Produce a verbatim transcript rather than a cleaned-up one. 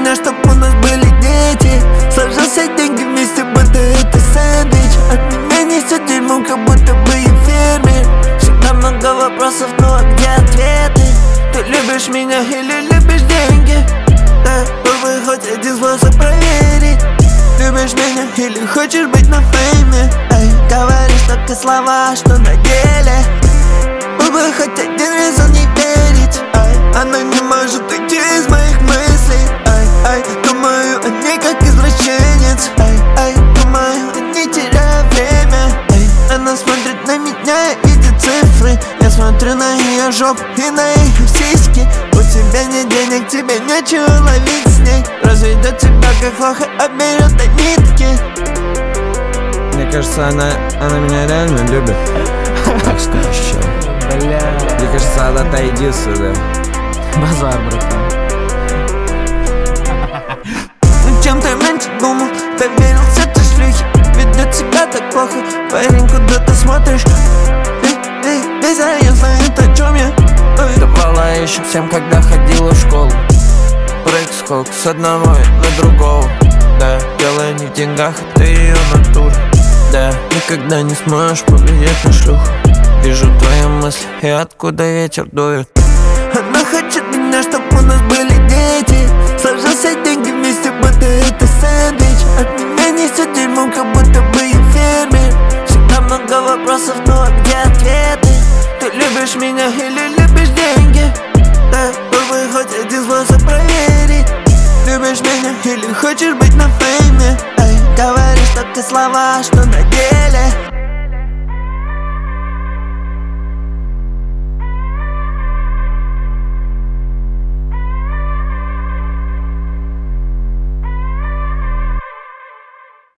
меня, чтоб у нас были дети. Сложился деньги вместе, будто это сэндвич. От меня несет дерьмом, как будто бы я фермер. Всегда много вопросов, но а где ответы? Ты любишь меня или любишь деньги? Да, попробуй хоть один способ проверить. Любишь меня или хочешь быть на фейме? Эй, говоришь только слова, что на деле. Попробуй хоть один резон не верить. Эй, она не может уйти из моих мыслей. Эй, эй, думаю о ней как извращенец. Эй, эй, думаю о ней, теряя время. Эй, она смотрит на меня и видит цифры. Я смотрю на ее жопу и на ее сиськи. У тебя нет денег, тебе нечего ловить с ней. Разведет тебя как плохо, оберет до нитки. Мне кажется, она, она меня реально любит. Так скажу. Бля. Мне кажется, она отойди сюда. Базар, братан. Ну чем ты раньше думал, доверился ты шлюхе. Ведет себя так плохо, парень, куда ты смотришь? Эй, эй, Лиза, я знаю, о чем я. Ой. Давала еще всем, когда ходила в школу. Прыг-скок с одного на другого. Да, дело не в деньгах, а ты ее натура. Да, никогда не сможешь повлиять на шлюху. Вижу твои мысли и откуда ветер дует. Она хочет меня, чтоб у нас были дети. Сложился деньги вместе, будто это сэндвич. От меня несет дерьмом, как будто бы я фермер. Всегда много вопросов, но а где ответы? Ты любишь меня или любишь деньги? Да, попробуй хоть один способ проверить. Любишь меня или хочешь быть на фейме? Эй, говоришь только слова, что на деле.